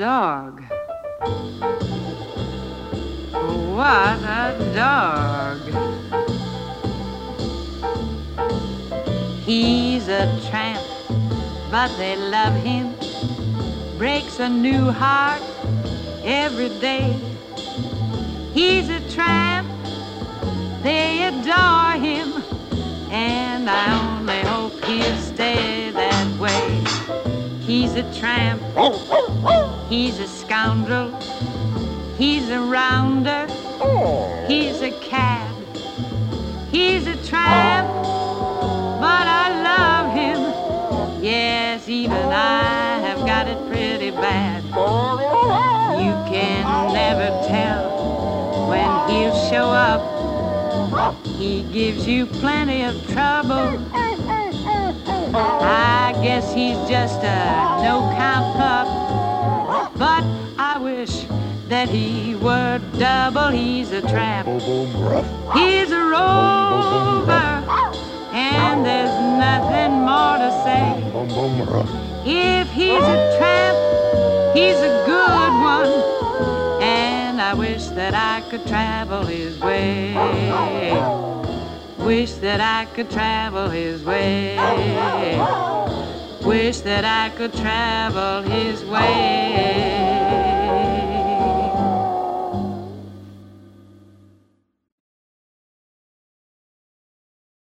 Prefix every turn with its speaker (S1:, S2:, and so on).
S1: dog. What a dog. He's a tramp, but they love him. Breaks a new heart every day. He's a tramp, they adore him, and I only hope he'll stay that way. He's a tramp, he's a scoundrel, he's a rounder, he's a cad. He's a tramp, but I love him. Yes, even I have got it pretty bad. You can never tell when he'll show up. He gives you plenty of trouble. I guess he's just a no-count pup, but I wish that he were double. He's a tramp, he's a rover, and there's nothing more to say. If he's a tramp, he's a good one, and I wish that I could travel his way. Wish that I could travel his way. Wish that I could travel his way.